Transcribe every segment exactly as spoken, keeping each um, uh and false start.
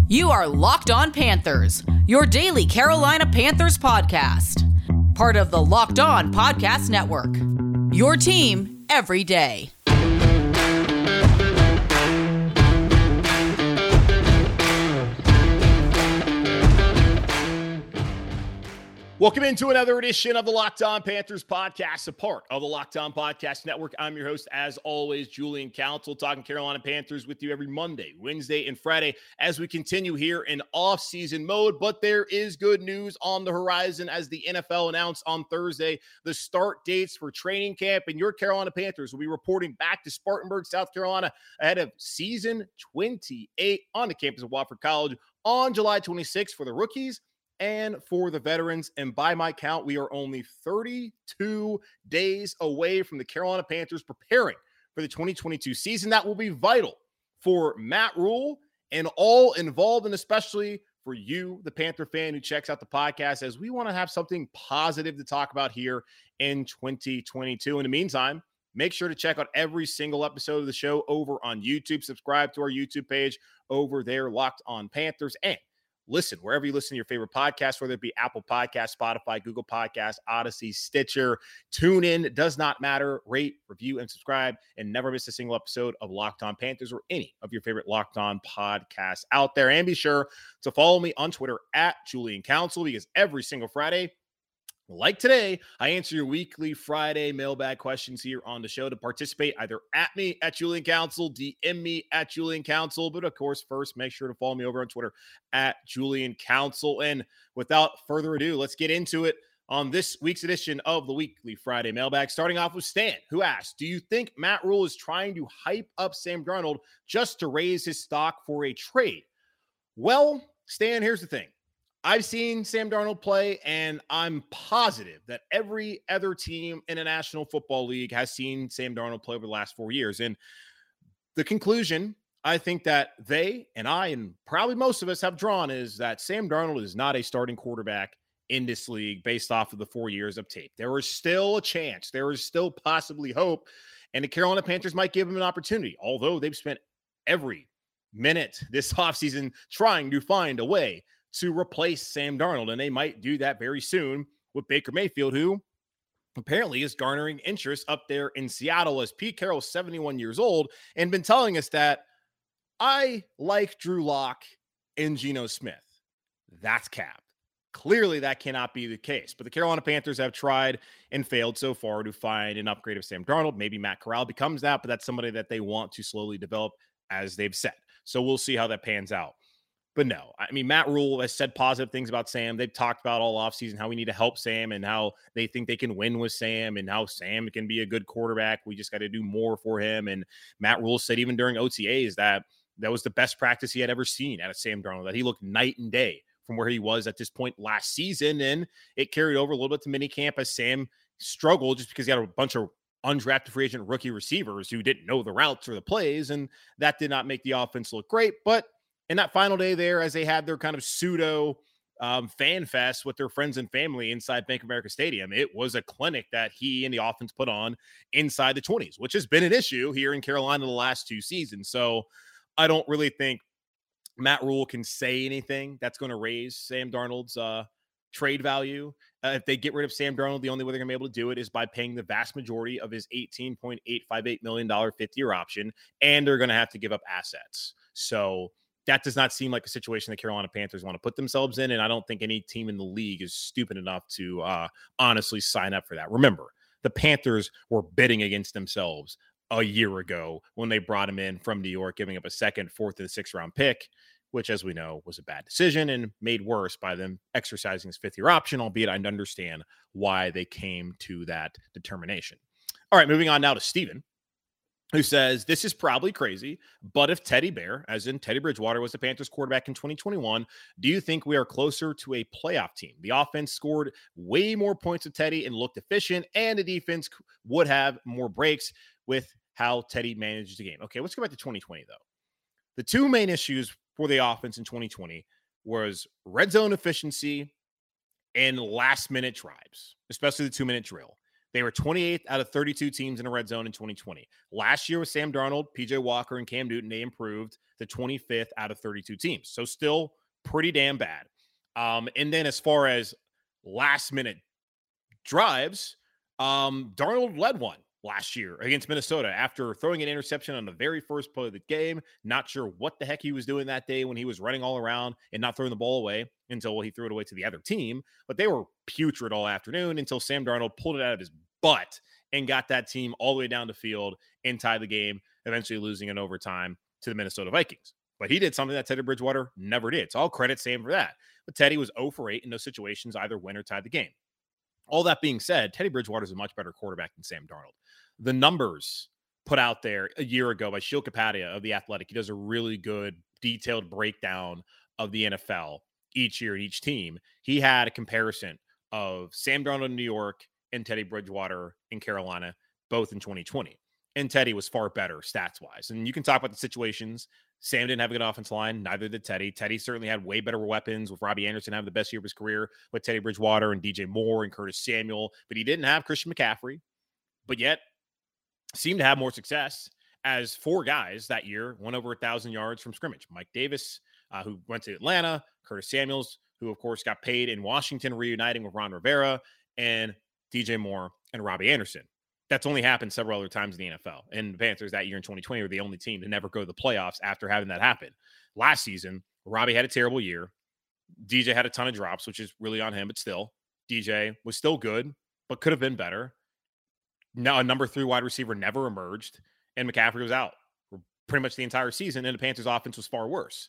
You are Locked On Panthers, your daily Carolina Panthers podcast. Part of the Locked On Podcast Network. Your team every day. Welcome into another edition of the Locked On Panthers podcast, a part of the Locked On Podcast Network. I'm your host, as always, Julian Council, talking Carolina Panthers with you every Monday, Wednesday, and Friday as we continue here in off-season mode. But there is good news on the horizon as the N F L announced on Thursday the start dates for training camp, and your Carolina Panthers will be reporting back to Spartanburg, South Carolina, ahead of season twenty-eight on the campus of Wofford College on July twenty-sixth for the rookies and for the veterans. And by my count, we are only thirty-two days away from the Carolina Panthers preparing for the twenty twenty-two season. That will be vital for Matt Rhule and all involved, and especially for you, the Panther fan who checks out the podcast, as we want to have something positive to talk about here in twenty twenty-two. In the meantime, make sure to check out every single episode of the show over on YouTube. Subscribe to our YouTube page over there, Locked On Panthers, and listen wherever you listen to your favorite podcast, whether it be Apple Podcasts, Spotify, Google Podcasts, Odyssey, Stitcher. Tune in. It does not matter. Rate, review, and subscribe, and never miss a single episode of Locked On Panthers or any of your favorite Locked On podcasts out there. And be sure to follow me on Twitter at Julian Council, because every single Friday, like today, I answer your weekly Friday mailbag questions here on the show. To participate, either at me at Julian Council, D M me at Julian Council. But of course, first, make sure to follow me over on Twitter at Julian Council. And without further ado, let's get into it on this week's edition of the weekly Friday mailbag. Starting off with Stan, who asked, do you think Matt Rhule is trying to hype up Sam Darnold just to raise his stock for a trade? Well, Stan, here's the thing. I've seen Sam Darnold play, and I'm positive that every other team in the National Football League has seen Sam Darnold play over the last four years. And the conclusion I think that they and I and probably most of us have drawn is that Sam Darnold is not a starting quarterback in this league based off of the four years of tape. There is still a chance. There is still possibly hope, and the Carolina Panthers might give him an opportunity, although they've spent every minute this offseason trying to find a way to replace Sam Darnold, and they might do that very soon with Baker Mayfield, who apparently is garnering interest up there in Seattle, as Pete Carroll is seventy-one years old and been telling us that I like Drew Lock and Geno Smith. That's cap. Clearly that cannot be the case, but the Carolina Panthers have tried and failed so far to find an upgrade of Sam Darnold. Maybe Matt Corral becomes that, but that's somebody that they want to slowly develop, as they've said. So we'll see how that pans out. But no, I mean, Matt Rhule has said positive things about Sam. They've talked about all offseason how we need to help Sam and how they think they can win with Sam and how Sam can be a good quarterback. We just got to do more for him. And Matt Rhule said even during O T As that that was the best practice he had ever seen out of Sam Darnold, that he looked night and day from where he was at this point last season. And it carried over a little bit to minicamp as Sam struggled just because he had a bunch of undrafted free agent rookie receivers who didn't know the routes or the plays. And that did not make the offense look great. But in that final day there, as they had their kind of pseudo um, fan fest with their friends and family inside Bank of America Stadium, it was a clinic that he and the offense put on inside the twenties, which has been an issue here in Carolina the last two seasons. So I don't really think Matt Rhule can say anything that's going to raise Sam Darnold's uh, trade value. Uh, if they get rid of Sam Darnold, the only way they're going to be able to do it is by paying the vast majority of his eighteen point eight five eight million dollars fifth-year option, and they're going to have to give up assets. So that does not seem like a situation the Carolina Panthers want to put themselves in, and I don't think any team in the league is stupid enough to uh, honestly sign up for that. Remember, the Panthers were bidding against themselves a year ago when they brought him in from New York, giving up a second, fourth, and sixth round pick, which, as we know, was a bad decision and made worse by them exercising his fifth-year option, albeit I understand why they came to that determination. All right, moving on now to Steven, who says, this is probably crazy, but if Teddy Bear, as in Teddy Bridgewater, was the Panthers quarterback in twenty twenty-one, do you think we are closer to a playoff team? The offense scored way more points with Teddy and looked efficient, and the defense would have more breaks with how Teddy managed the game. Okay, let's go back to twenty twenty, though. The two main issues for the offense in twenty twenty was red zone efficiency and last-minute drives, especially the two-minute drill. They were twenty-eighth out of thirty-two teams in the red zone in twenty twenty. Last year with Sam Darnold, P J Walker, and Cam Newton, they improved to twenty-fifth out of thirty-two teams. So still pretty damn bad. Um, and then as far as last minute drives, um, Darnold led one last year against Minnesota after throwing an interception on the very first play of the game. Not sure what the heck he was doing that day when he was running all around and not throwing the ball away until well, he threw it away to the other team. But they were putrid all afternoon until Sam Darnold pulled it out of his butt and got that team all the way down the field and tied the game, eventually losing in overtime to the Minnesota Vikings. But he did something that Teddy Bridgewater never did. So I'll credit Sam for that. But Teddy was zero for eight in those situations, either win or tied the game. All that being said, Teddy Bridgewater is a much better quarterback than Sam Darnold. The numbers put out there a year ago by Sheil Kapadia of The Athletic, he does a really good, detailed breakdown of the N F L each year and each team. He had a comparison of Sam Darnold in New York and Teddy Bridgewater in Carolina, both in twenty twenty. And Teddy was far better stats-wise. And you can talk about the situations. Sam didn't have a good offensive line. Neither did Teddy. Teddy certainly had way better weapons, with Robbie Anderson having the best year of his career, with Teddy Bridgewater and D J Moore and Curtis Samuel. But he didn't have Christian McCaffrey. But yet, seemed to have more success as four guys that year won over one thousand yards from scrimmage. Mike Davis, uh, who went to Atlanta, Curtis Samuels, who, of course, got paid in Washington, reuniting with Ron Rivera, and D J Moore and Robbie Anderson. That's only happened several other times in the N F L. And the Panthers that year in twenty twenty were the only team to never go to the playoffs after having that happen. Last season, Robbie had a terrible year. D J had a ton of drops, which is really on him, but still, D J was still good, but could have been better. Now, a number three wide receiver never emerged, and McCaffrey was out for pretty much the entire season, and the Panthers' offense was far worse.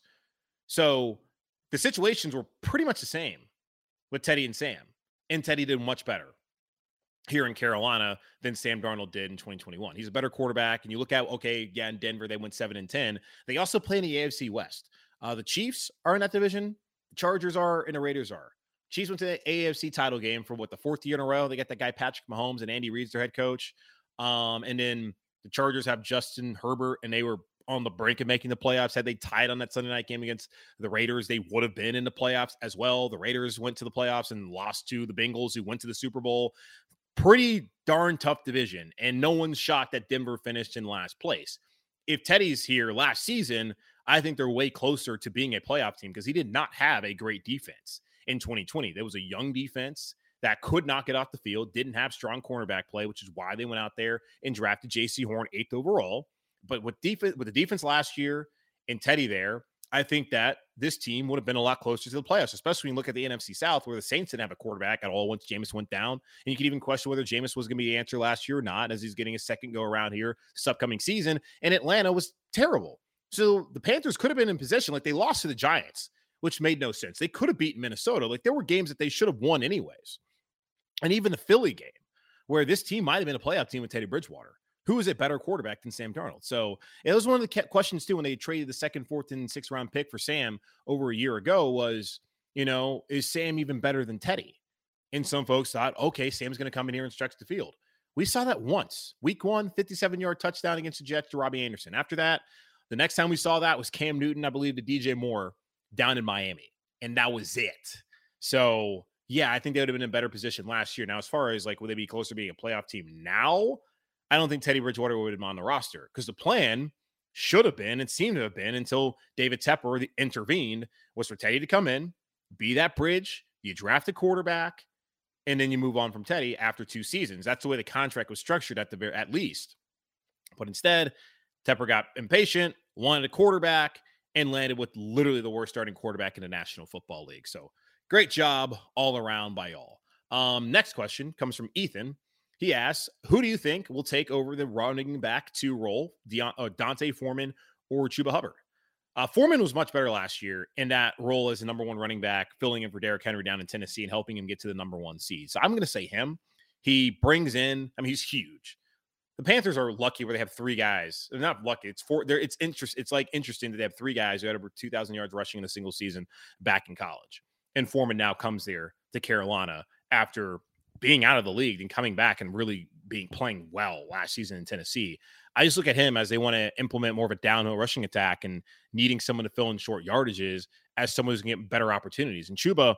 So the situations were pretty much the same with Teddy and Sam, and Teddy did much better here in Carolina than Sam Darnold did in twenty twenty-one. He's a better quarterback, and you look at, okay, yeah, in Denver, they went seven and ten. They also play in the A F C West. Uh, the Chiefs are in that division. The Chargers are, and the Raiders are. Chiefs went to the A F C title game for, what, the fourth year in a row. They got that guy Patrick Mahomes, and Andy Reid's their head coach. Um, and then the Chargers have Justin Herbert, and they were on the brink of making the playoffs. Had they tied on that Sunday night game against the Raiders, they would have been in the playoffs as well. The Raiders went to the playoffs and lost to the Bengals, who went to the Super Bowl. Pretty darn tough division, and no one's shocked that Denver finished in last place. If Teddy's here last season, I think they're way closer to being a playoff team because he did not have a great defense in twenty twenty. There was a young defense that could not get off the field, didn't have strong cornerback play, which is why they went out there and drafted J C Horn eighth overall. But with defense, with the defense last year and Teddy there, I think that this team would have been a lot closer to the playoffs, especially when you look at the N F C South, where the Saints didn't have a quarterback at all once Jameis went down. And you could even question whether Jameis was going to be the answer last year or not, as he's getting a second go around here this upcoming season. And Atlanta was terrible. So the Panthers could have been in position. Like, they lost to the Giants, which made no sense. They could have beaten Minnesota. Like, there were games that they should have won anyways. And even the Philly game, where this team might have been a playoff team with Teddy Bridgewater. Who is a better quarterback than Sam Darnold? So it was one of the questions, too, when they traded the second, fourth, and sixth round pick for Sam over a year ago was, you know, is Sam even better than Teddy? And some folks thought, okay, Sam's going to come in here and stretch the field. We saw that once. Week one, fifty-seven-yard touchdown against the Jets to Robbie Anderson. After that, the next time we saw that was Cam Newton, I believe, to D J Moore down in Miami. And that was it. So, yeah, I think they would have been in a better position last year. Now, as far as, like, would they be closer to being a playoff team now? I don't think Teddy Bridgewater would have been on the roster, because the plan should have been and seemed to have been, until David Tepper intervened, was for Teddy to come in, be that bridge, you draft a quarterback, and then you move on from Teddy after two seasons. That's the way the contract was structured at the very, at least. But instead, Tepper got impatient, wanted a quarterback, and landed with literally the worst starting quarterback in the National Football League. So great job all around by all. Um, next question comes from Ethan. He asks, who do you think will take over the running back two role, Deon- uh, Dante Foreman or Chuba Hubbard? Uh, Foreman was much better last year in that role as the number one running back, filling in for Derrick Henry down in Tennessee and helping him get to the number one seed. So I'm going to say him. He brings in, I mean, he's huge. The Panthers are lucky where they have three guys. They're not lucky. It's four. They're, it's interest. It's like interesting that they have three guys who had over two thousand yards rushing in a single season back in college. And Foreman now comes there to Carolina after being out of the league and coming back and really being playing well last season in Tennessee. I just look at him as they want to implement more of a downhill rushing attack and needing someone to fill in short yardages as someone who's going to get better opportunities. And Chuba,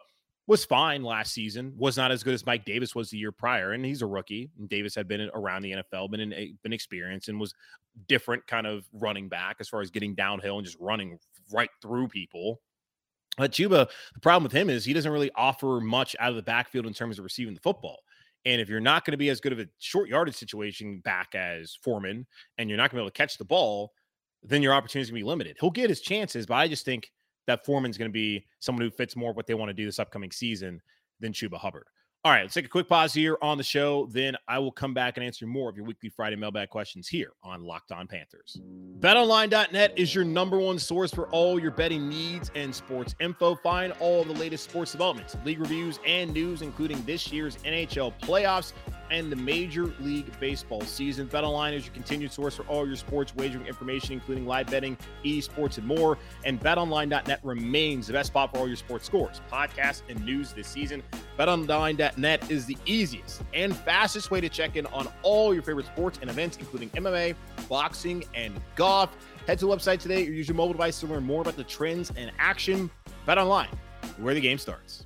was fine last season, was not as good as Mike Davis was the year prior, and he's a rookie. And Davis had been around the N F L, been in, been experienced, and was different kind of running back as far as getting downhill and just running right through people. But Chuba, the problem with him is he doesn't really offer much out of the backfield in terms of receiving the football. And if you're not going to be as good of a short yardage situation back as Foreman, and you're not going to be able to catch the ball, then your opportunity is going to be limited. He'll get his chances, but I just think that Foreman's going to be someone who fits more what they want to do this upcoming season than Chuba Hubbard. All right, let's take a quick pause here on the show. Then I will come back and answer more of your weekly Friday mailbag questions here on Locked On Panthers. bet online dot net is your number one source for all your betting needs and sports info. Find all of the latest sports developments, league reviews, and news, including this year's N H L playoffs and the Major League Baseball season. BetOnline is your continued source for all your sports wagering information, including live betting, esports, and more. And bet online dot net remains the best spot for all your sports scores, podcasts, and news this season. bet online dot net is the easiest and fastest way to check in on all your favorite sports and events, including M M A, boxing, and golf. Head to the website today or use your mobile device to learn more about the trends and action. BetOnline, where the game starts.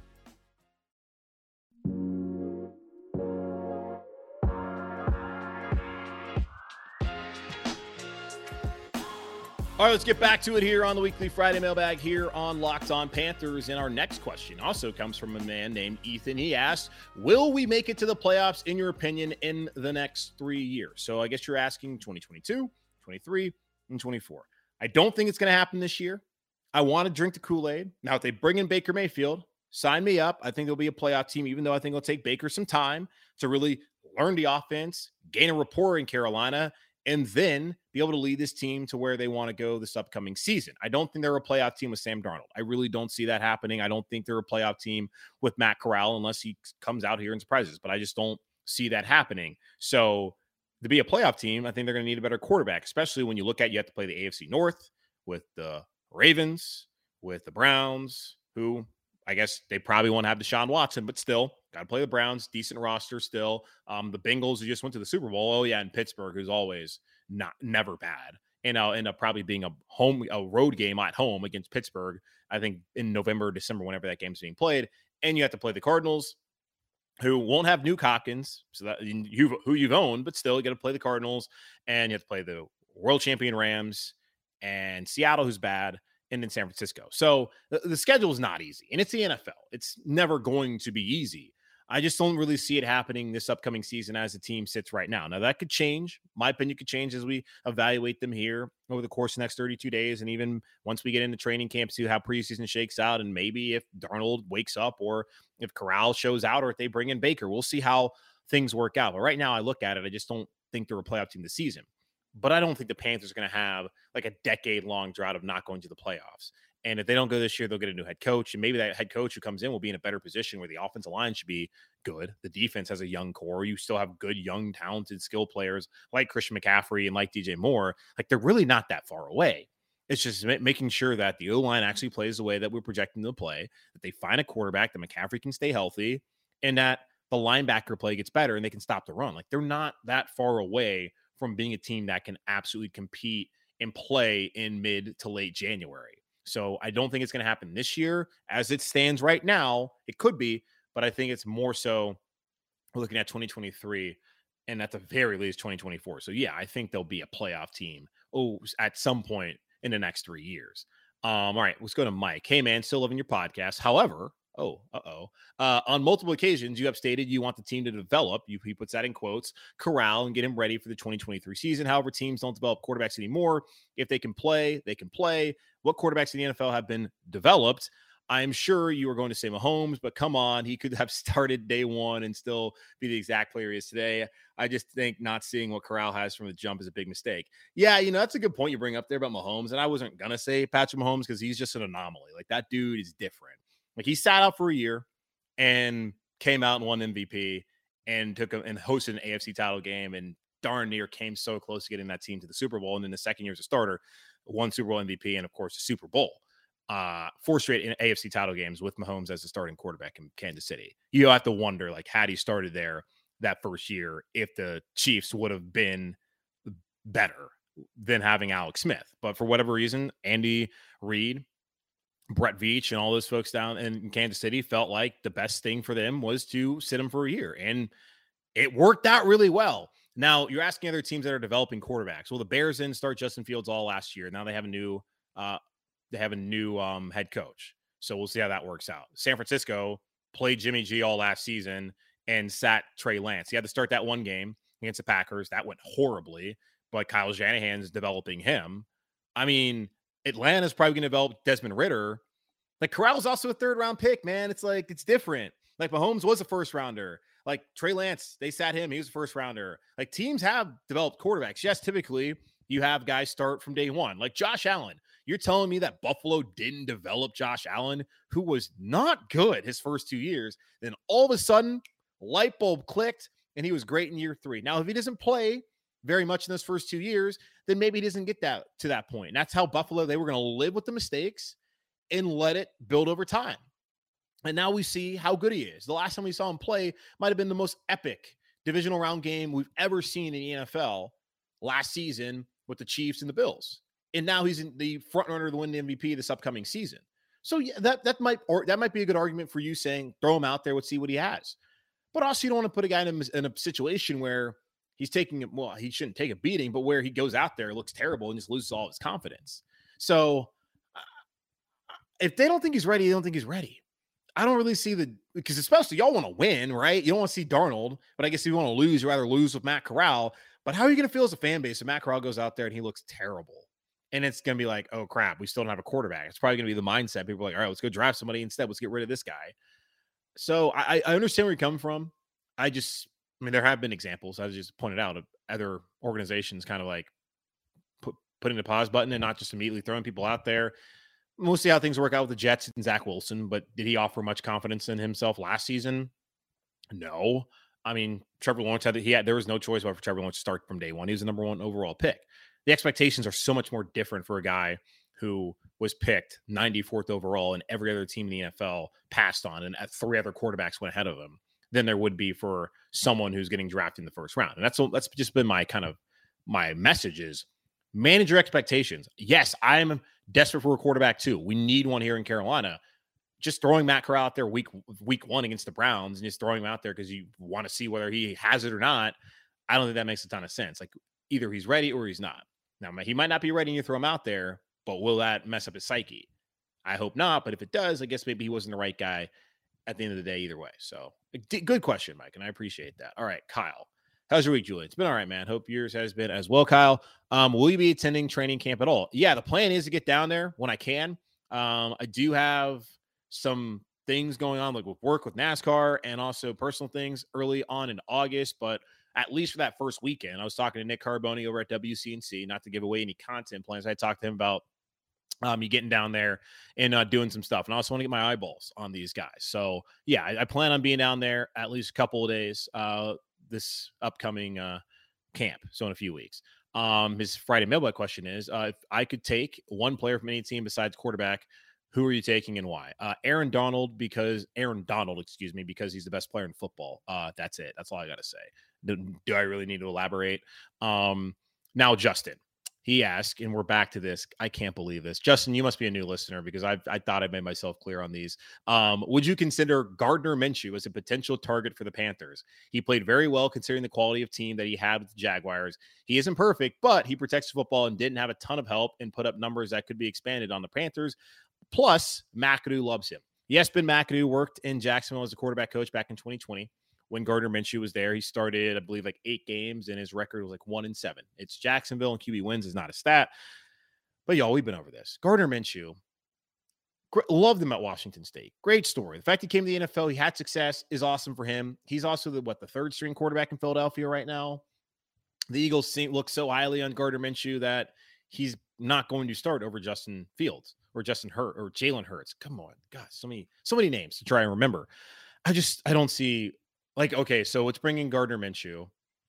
All right, let's get back to it here on the weekly Friday mailbag here on Locked On Panthers. And our next question also comes from a man named Ethan. He asked, will we make it to the playoffs, in your opinion, in the next three years? So I guess you're asking twenty twenty-two, twenty-three, and twenty-four. I don't think it's going to happen this year. I want to drink the Kool-Aid. Now, if they bring in Baker Mayfield, sign me up. I think they'll be a playoff team, even though I think it'll take Baker some time to really learn the offense, gain a rapport in Carolina, and then be able to lead this team to where they want to go this upcoming season. I don't think they're a playoff team with Sam Darnold. I really don't see that happening. I don't think they're a playoff team with Matt Corral unless he comes out here and surprises, but I just don't see that happening. So to be a playoff team, I think they're going to need a better quarterback, especially when you look at, you have to play the A F C North with the Ravens, with the Browns, who I guess they probably won't have Deshaun Watson, but still got to play the Browns, decent roster still. Um, the Bengals, who just went to the Super Bowl. Oh yeah. And Pittsburgh, who's always not, never bad. And I'll end up probably being a home, a road game at home against Pittsburgh, I think in November, December, whenever that game's being played. And you have to play the Cardinals, who won't have Nuke Hopkins, so that you've, who you've owned, but still you got to play the Cardinals, and you have to play the world champion Rams and Seattle, who's bad, and then San Francisco. So the, the schedule is not easy, and it's the N F L. It's never going to be easy. I just don't really see it happening this upcoming season as the team sits right now. Now, that could change. My opinion could change as we evaluate them here over the course of the next thirty-two days. And even once we get into training camp, see how preseason shakes out. And maybe if Darnold wakes up, or if Corral shows out, or if they bring in Baker, we'll see how things work out. But right now I look at it, I just don't think they're a playoff team this season. But I don't think the Panthers are going to have like a decade-long drought of not going to the playoffs. And if they don't go this year, they'll get a new head coach. And maybe that head coach who comes in will be in a better position where the offensive line should be good. The defense has a young core. You still have good, young, talented skill players like Christian McCaffrey and like D J Moore. Like, they're really not that far away. It's just making sure that the O-line actually plays the way that we're projecting them to play, that they find a quarterback, that McCaffrey can stay healthy, and that the linebacker play gets better and they can stop the run. Like, they're not that far away from being a team that can absolutely compete and play in mid to late January. So I don't think it's going to happen this year. As it stands right now, it could be, but I think it's more so looking at twenty twenty-three and at the very least twenty twenty-four. So yeah, I think they'll be a playoff team oh, at some point in the next three years. Um, all right, let's go to Mike. Hey man, still loving your podcast. However, oh, uh-oh. Uh, on multiple occasions, you have stated you want the team to develop, you, he puts that in quotes, Corral, and get him ready for the twenty twenty-three season. However, teams don't develop quarterbacks anymore. If they can play, they can play. What quarterbacks in the N F L have been developed? I'm sure you were going to say Mahomes, but come on, he could have started day one and still be the exact player he is today. I just think not seeing what Corral has from the jump is a big mistake. Yeah, you know, that's a good point you bring up there about Mahomes, and I wasn't going to say Patrick Mahomes because he's just an anomaly. Like, that dude is different. Like, he sat out for a year and came out and won M V P and took a, and hosted an A F C title game and darn near came so close to getting that team to the Super Bowl. And then the second year as a starter, won Super Bowl M V P and, of course, the Super Bowl. Uh, four straight A F C title games with Mahomes as the starting quarterback in Kansas City. You have to wonder, like, had he started there that first year, if the Chiefs would have been better than having Alex Smith. But for whatever reason, Andy Reid Brett Veach and all those folks down in Kansas City felt like the best thing for them was to sit him for a year. And it worked out really well. Now, you're asking other teams that are developing quarterbacks. Well, the Bears didn't start Justin Fields all last year. Now they have a new uh, they have a new um, head coach. So we'll see how that works out. San Francisco played Jimmy G all last season and sat Trey Lance. He had to start that one game against the Packers. That went horribly, but Kyle Shanahan's developing him. I mean, Atlanta's probably going to develop Desmond Ritter. Like, Corral's also a third-round pick, man. It's like, it's different. Like, Mahomes was a first-rounder. Like, Trey Lance, they sat him. He was a first-rounder. Like, teams have developed quarterbacks. Yes, typically, you have guys start from day one. Like Josh Allen. You're telling me that Buffalo didn't develop Josh Allen, who was not good his first two years. Then all of a sudden, light bulb clicked, and he was great in year three. Now, if he doesn't play very much in those first two years, then maybe he doesn't get that to that point. And that's how Buffalo, they were going to live with the mistakes and let it build over time. And now we see how good he is. The last time we saw him play might have been the most epic divisional round game we've ever seen in the N F L last season with the Chiefs and the Bills. And now he's in the front runner to win the M V P this upcoming season. So yeah, that that might or that might be a good argument for you saying throw him out there, let's see what he has. But also, you don't want to put a guy in a, in a situation where he's taking, well, he shouldn't take a beating, but where he goes out there, looks terrible, and just loses all his confidence. So uh, if they don't think he's ready, they don't think he's ready. I don't really see the, because especially y'all want to win, right? You don't want to see Darnold, but I guess if you want to lose, you'd rather lose with Matt Corral. But how are you going to feel as a fan base if Matt Corral goes out there and he looks terrible? And it's going to be like, oh, crap, we still don't have a quarterback. It's probably going to be the mindset. People are like, all right, let's go draft somebody instead. Let's get rid of this guy. So I, I understand where you're coming from. I just, I mean, there have been examples, as I just pointed out, of other organizations kind of like put, putting the pause button and not just immediately throwing people out there. We'll see how things work out with the Jets and Zach Wilson, but did he offer much confidence in himself last season? No. I mean, Trevor Lawrence had, he had, there was no choice but for Trevor Lawrence to start from day one. He was the number one overall pick. The expectations are so much more different for a guy who was picked ninety-fourth overall and every other team in the N F L passed on, and three other quarterbacks went ahead of him, than there would be for someone who's getting drafted in the first round. And that's, that's just been my kind of, my message is manage your expectations. Yes, I'm desperate for a quarterback too. We need one here in Carolina. Just throwing Matt Corral out there week week one against the Browns and just throwing him out there because you want to see whether he has it or not, I don't think that makes a ton of sense. Like, either he's ready or he's not. Now, he might not be ready and you throw him out there, but will that mess up his psyche? I hope not, but if it does, I guess maybe he wasn't the right guy at the end of the day either way. So, good question, Mike, and I appreciate that. All right, Kyle. How's your week, Julian? It's been all right, man. Hope yours has been as well, Kyle. Um, will you be attending training camp at all? Yeah, the plan is to get down there when I can. Um, I do have some things going on, like with work with NASCAR and also personal things early on in August, but at least for that first weekend, I was talking to Nick Carboni over at W C N C, not to give away any content plans. I talked to him about um, you getting down there and uh, doing some stuff. And I also want to get my eyeballs on these guys. So, yeah, I, I plan on being down there at least a couple of days uh, this upcoming uh, camp, so in a few weeks. Um, his Friday mailbag question is, uh, if I could take one player from any team besides quarterback, who are you taking and why? Uh, Aaron Donald, because Aaron Donald, excuse me, because he's the best player in football. Uh, that's it. That's all I got to say. Do, do I really need to elaborate? Um, now, Justin, he asked, and we're back to this. I can't believe this. Justin, you must be a new listener because I I thought I made myself clear on these. Um, would you consider Gardner Minshew as a potential target for the Panthers? He played very well considering the quality of team that he had with the Jaguars. He isn't perfect, but he protects the football and didn't have a ton of help and put up numbers that could be expanded on the Panthers. Plus, McAdoo loves him. Yes, Ben McAdoo worked in Jacksonville as a quarterback coach back in twenty twenty. When Gardner Minshew was there, he started, I believe, like eight games, and his record was like one and seven. It's Jacksonville, and Q B wins is not a stat. But, y'all, we've been over this. Gardner Minshew, gr- loved him at Washington State. Great story. The fact he came to the N F L, he had success, is awesome for him. He's also, the what, the third-string quarterback in Philadelphia right now. The Eagles seem, look so highly on Gardner Minshew that he's not going to start over Justin Fields or Justin Hurt or Jalen Hurts. Come on. God, so many, so many names to try and remember. I just, I don't see... Like, okay, so it's bringing Gardner Minshew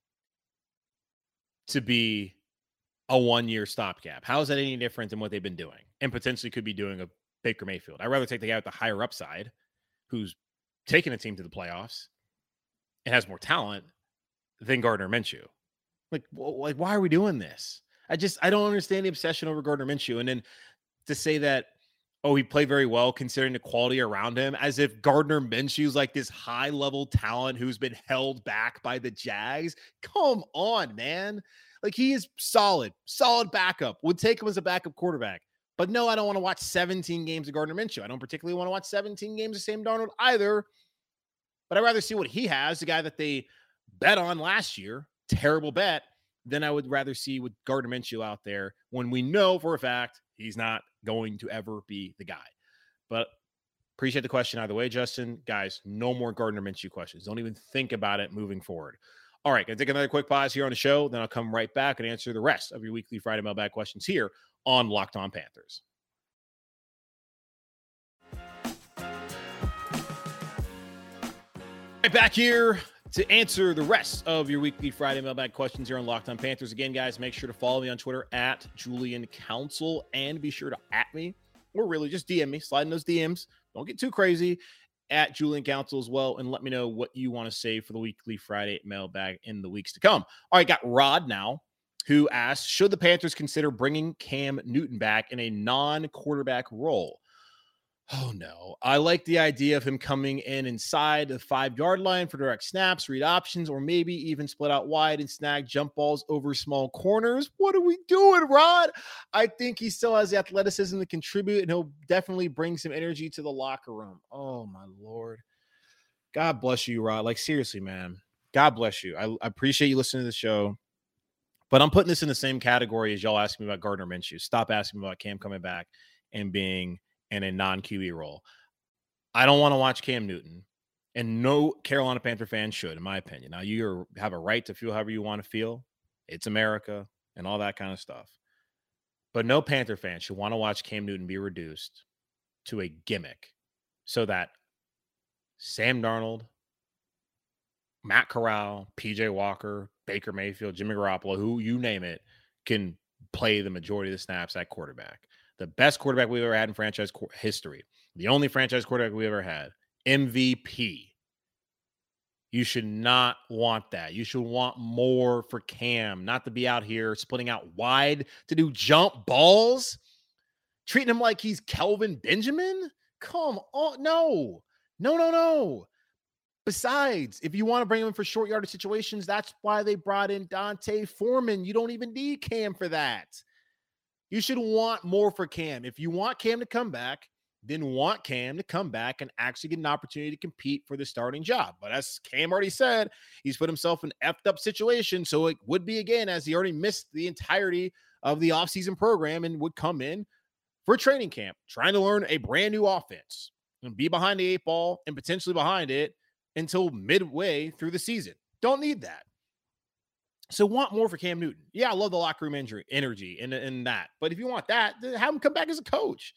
to be a one-year stopgap. How is that any different than what they've been doing? And potentially could be doing a Baker Mayfield. I'd rather take the guy with the higher upside who's taken a team to the playoffs and has more talent than Gardner Minshew. Like, like, why are we doing this? I just, I don't understand the obsession over Gardner Minshew. And then to say that, oh, he played very well considering the quality around him, as if Gardner Minshew's like this high-level talent who's been held back by the Jags. Come on, man. Like, he is solid, solid backup. Would take him as a backup quarterback. But no, I don't want to watch seventeen games of Gardner Minshew. I don't particularly want to watch seventeen games of Sam Darnold either. But I'd rather see what he has, the guy that they bet on last year, terrible bet, than I would rather see with Gardner Minshew out there when we know for a fact he's not going to ever be the guy. But appreciate the question either way, Justin. Guys, no more Gardner Minshew questions. Don't even think about it moving forward. All right, going to take another quick pause here on the show. Then I'll come right back and answer the rest of your weekly Friday mailbag questions here on Locked On Panthers. Right back here to answer the rest of your weekly Friday mailbag questions here on Locked On Panthers. Again, guys, make sure to follow me on Twitter at Julian Council and be sure to at me, or really just D M me, slide in those D Ms. Don't get too crazy. At Julian Council as well, and let me know what you want to say for the weekly Friday mailbag in the weeks to come. All right, got Rod now, who asks, should the Panthers consider bringing Cam Newton back in a non-quarterback role? Oh, no. I like the idea of him coming in inside the five-yard line for direct snaps, read options, or maybe even split out wide and snag jump balls over small corners. What are we doing, Rod? I think he still has the athleticism to contribute, and he'll definitely bring some energy to the locker room. Oh, my Lord. God bless you, Rod. Like, seriously, man. God bless you. I, I appreciate you listening to the show, but I'm putting this in the same category as y'all asking me about Gardner Minshew. Stop asking me about Cam coming back and being in a non-Q B role. I don't want to watch Cam Newton, and no Carolina Panther fan should, in my opinion. Now, you have a right to feel however you want to feel. It's America and all that kind of stuff. But no Panther fan should want to watch Cam Newton be reduced to a gimmick so that Sam Darnold, Matt Corral, P J Walker, Baker Mayfield, Jimmy Garoppolo, who you name it, can play the majority of the snaps at quarterback. The best quarterback we've ever had in franchise history. The only franchise quarterback we ever had. M V P. You should not want that. You should want more for Cam, not to be out here splitting out wide to do jump balls, treating him like he's Kelvin Benjamin. Come on. No, no, no, no. Besides, if you want to bring him in for short yardage situations, that's why they brought in Dante Foreman. You don't even need Cam for that. You should want more for Cam. If you want Cam to come back, then want Cam to come back and actually get an opportunity to compete for the starting job. But as Cam already said, he's put himself in an effed up situation. So it would be, again, as he already missed the entirety of the offseason program and would come in for training camp, trying to learn a brand new offense and be behind the eight ball and potentially behind it until midway through the season. Don't need that. So want more for Cam Newton. Yeah, I love the locker room injury, energy and, and that. But if you want that, then have him come back as a coach.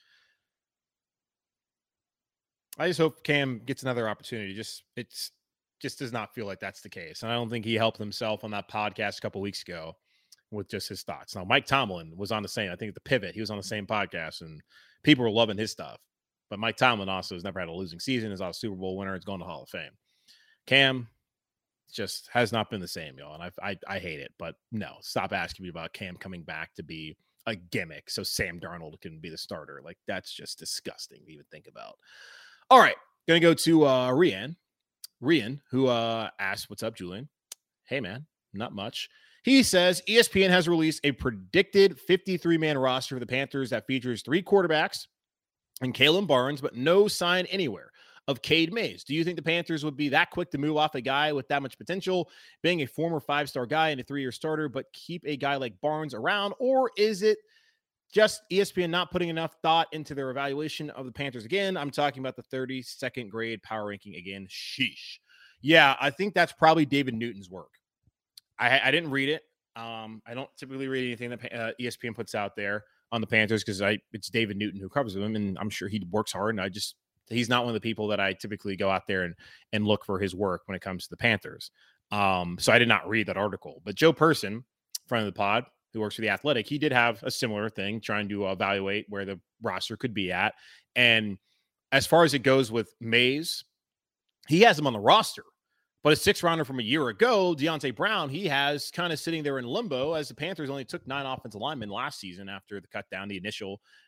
I just hope Cam gets another opportunity. Just it's just does not feel like that's the case. And I don't think he helped himself on that podcast a couple weeks ago with just his thoughts. Now, Mike Tomlin was on the same, I think the Pivot, he was on the same podcast and people were loving his stuff. But Mike Tomlin also has never had a losing season, is a Super Bowl winner, is going to Hall of Fame. Cam just has not been the same, y'all. And I, I I hate it, but no, stop asking me about Cam coming back to be a gimmick so Sam Darnold can be the starter. Like, that's just disgusting to even think about. All right, going to go to uh, Rian. Rian, who uh, asked, what's up, Julian? Hey, man, not much. He says, E S P N has released a predicted fifty-three man roster for the Panthers that features three quarterbacks and Kalen Barnes, but no sign anywhere of Cade Mays. Do you think the Panthers would be that quick to move off a guy with that much potential, being a former five-star guy and a three-year starter, but keep a guy like Barnes around? Or is it just E S P N not putting enough thought into their evaluation of the Panthers? Again, I'm talking about the thirty-second grade power ranking again. Sheesh. Yeah, I think that's probably David Newton's work. I, I didn't read it. Um, I don't typically read anything that uh, E S P N puts out there on the Panthers because I it's David Newton who covers them, and I'm sure he works hard, and I just he's not one of the people that I typically go out there and, and look for his work when it comes to the Panthers. Um, so I did not read that article. But Joe Person, friend of the pod, who works for The Athletic, he did have a similar thing, trying to evaluate where the roster could be at. And as far as it goes with Mays, he has him on the roster. But a six-rounder from a year ago, Deontay Brown, he has kind of sitting there in limbo as the Panthers only took nine offensive linemen last season after the cut down, the initial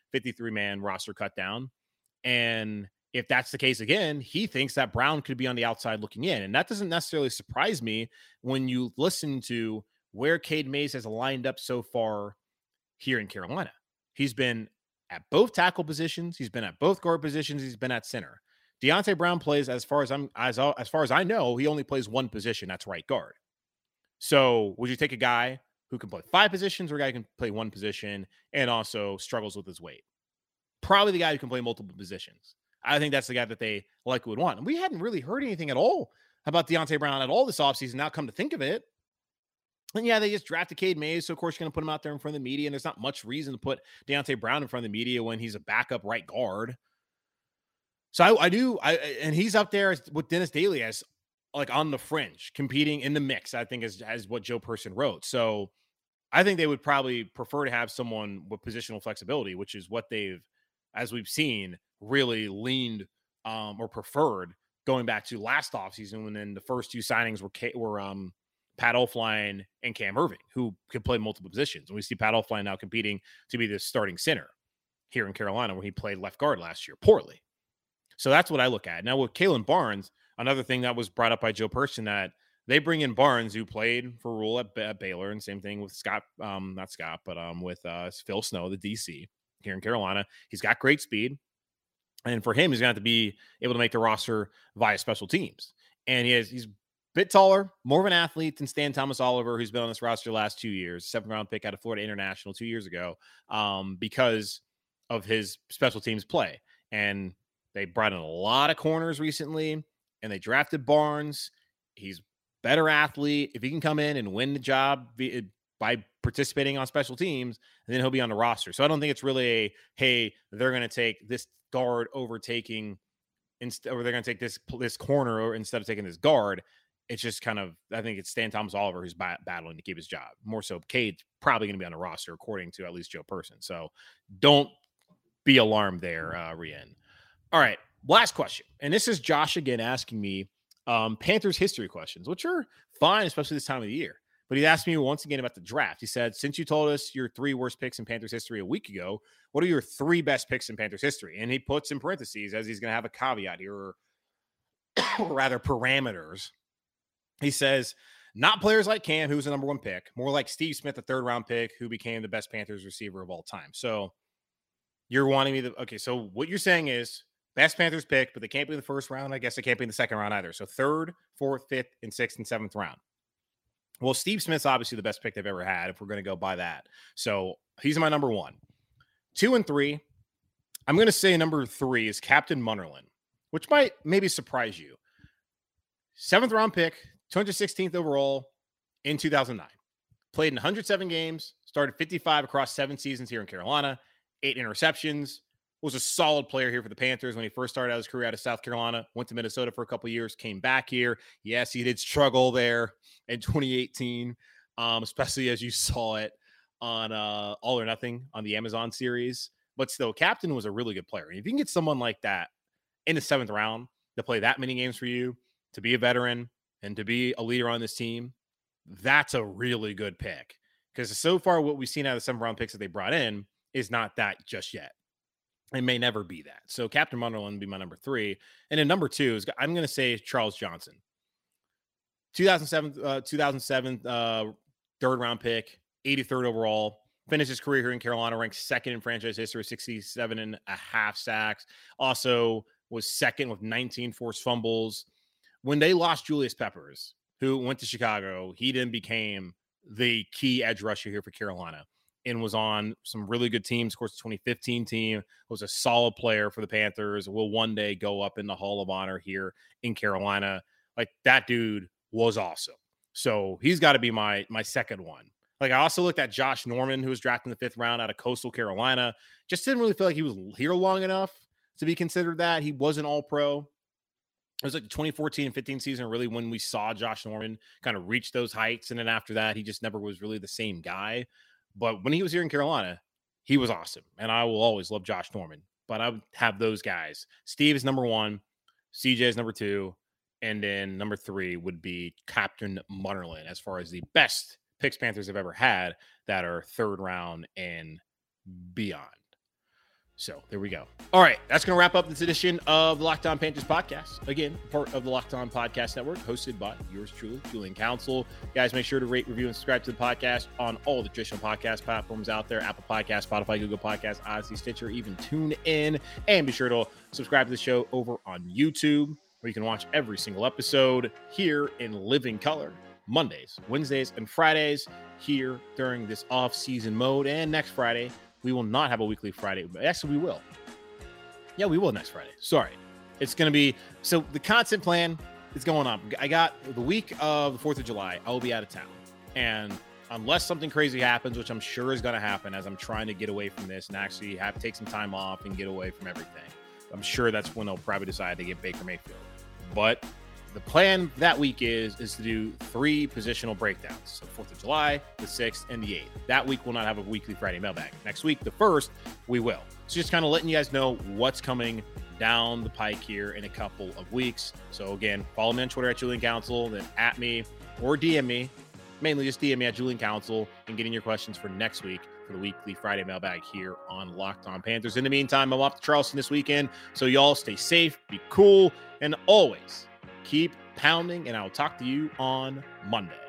fifty-three man roster cut down. And if that's the case again, he thinks that Brown could be on the outside looking in. And that doesn't necessarily surprise me when you listen to where Cade Mays has lined up so far here in Carolina. He's been at both tackle positions. He's been at both guard positions. He's been at center. Deonte Brown plays, as far as I'm as, as far as I know, he only plays one position. That's right guard. So would you take a guy who can play five positions or a guy who can play one position and also struggles with his weight? Probably the guy who can play multiple positions. I think that's the guy that they likely would want. And we hadn't really heard anything at all about Deonte Brown at all this offseason. Now, come to think of it. And yeah, they just drafted Cade Mays. So, of course, you're going to put him out there in front of the media. And there's not much reason to put Deonte Brown in front of the media when he's a backup right guard. So I, I do. I And he's up there with Dennis Daly as like on the fringe, competing in the mix, I think, is as what Joe Person wrote. So I think they would probably prefer to have someone with positional flexibility, which is what they've, as we've seen, really leaned um, or preferred going back to last offseason when then the first two signings were were um, Pat Elflein and Cam Irving, who could play multiple positions. And we see Pat Elflein now competing to be the starting center here in Carolina, where he played left guard last year poorly. So that's what I look at. Now with Kalen Barnes, another thing that was brought up by Joe Person, that they bring in Barnes, who played for Rule at, at Baylor, and same thing with Scott, um, not Scott, but um, with uh, Phil Snow, the D C here in Carolina. He's got great speed. And for him, he's going to have to be able to make the roster via special teams. And he has, he's a bit taller, more of an athlete than Stan Thomas Oliver, who's been on this roster the last two years, seventh round pick out of Florida International two years ago, um, because of his special teams play. And they brought in a lot of corners recently, and they drafted Barnes. He's a better athlete. If he can come in and win the job by participating on special teams, and then he'll be on the roster. So I don't think it's really a, hey, they're going to take this guard overtaking instead, or they're going to take this this corner or instead of taking this guard. It's just kind of, I think it's Stan Thomas Oliver who's bat- battling to keep his job. More so, Cade's probably going to be on the roster, according to at least Joe Person. So don't be alarmed there, uh, Rien. All right, last question. And this is Josh again asking me um, Panthers history questions, which are fine, especially this time of the year. But he asked me once again about the draft. He said, since you told us your three worst picks in Panthers history a week ago, what are your three best picks in Panthers history? And he puts in parentheses, as he's going to have a caveat here, or, or rather parameters. He says, not players like Cam, who was the number one pick, more like Steve Smith, the third round pick, who became the best Panthers receiver of all time. So you're wanting me to, okay, so what you're saying is best Panthers pick, but they can't be in the first round. I guess they can't be in the second round either. So third, fourth, fifth, and sixth and seventh round. Well, Steve Smith's obviously the best pick they've ever had, if we're going to go by that. So he's my number one. Two and three, I'm going to say number three is Captain Munnerlyn, which might maybe surprise you. Seventh round pick, two hundred sixteenth overall in two thousand nine. Played in one hundred seven games, started fifty-five across seven seasons here in Carolina, eight interceptions. Was a solid player here for the Panthers when he first started out his career out of South Carolina, went to Minnesota for a couple of years, came back here. Yes, he did struggle there in twenty eighteen, um, especially as you saw it on uh, All or Nothing on the Amazon series. But still, Captain was a really good player. And if you can get someone like that in the seventh round to play that many games for you, to be a veteran, and to be a leader on this team, that's a really good pick. Because so far what we've seen out of the seventh round picks that they brought in is not that just yet. It may never be that. So Captain Munnerlyn would be my number three. And then number two is, I'm going to say Charles Johnson. two thousand seven, uh, two thousand seven uh, third round pick, eighty-third overall. Finished his career here in Carolina, ranked second in franchise history, sixty-seven and a half sacks. Also was second with nineteen forced fumbles. When they lost Julius Peppers, who went to Chicago, he then became the key edge rusher here for Carolina. And was on some really good teams. Of course, the twenty fifteen team was a solid player for the Panthers. Will one day go up in the Hall of Honor here in Carolina. Like, that dude was awesome. So he's got to be my my second one. Like, I also looked at Josh Norman, who was drafted in the fifth round out of Coastal Carolina. Just didn't really feel like he was here long enough to be considered that. He wasn't all-pro. It was like the twenty fourteen and fifteen season, really, when we saw Josh Norman kind of reach those heights. And then after that, he just never was really the same guy. But when he was here in Carolina, he was awesome. And I will always love Josh Norman. But I would have those guys. Steve is number one. C J is number two. And then number three would be Captain Munnerlyn, as far as the best picks Panthers have ever had that are third round and beyond. So there we go. All right, that's going to wrap up this edition of the Locked On Panthers podcast. Again, part of the Locked On Podcast Network, hosted by yours truly, Julian Council. Guys, make sure to rate, review, and subscribe to the podcast on all the traditional podcast platforms out there: Apple Podcasts, Spotify, Google Podcasts, Odyssey, Stitcher, even Tune In. And be sure to subscribe to the show over on YouTube, where you can watch every single episode here in living color, Mondays, Wednesdays, and Fridays here during this off-season mode. And next Friday, we will not have a weekly Friday, but actually we will. Yeah, we will next Friday. Sorry. It's going to be, so the content plan is going on. I got the week of the fourth of July, I will be out of town. And unless something crazy happens, which I'm sure is going to happen as I'm trying to get away from this and actually have to take some time off and get away from everything, I'm sure that's when they'll probably decide to get Baker Mayfield. But the plan that week is is to do three positional breakdowns. So fourth of July, the sixth, and the eighth. That week we'll not have a weekly Friday mailbag. Next week, the first, we will. So just kind of letting you guys know what's coming down the pike here in a couple of weeks. So again, follow me on Twitter at Julian Council, then at me or D M me. Mainly just D M me at Julian Council and getting your questions for next week for the weekly Friday mailbag here on Locked On Panthers. In the meantime, I'm off to Charleston this weekend. So y'all stay safe, be cool, and always keep pounding, and I'll talk to you on Monday.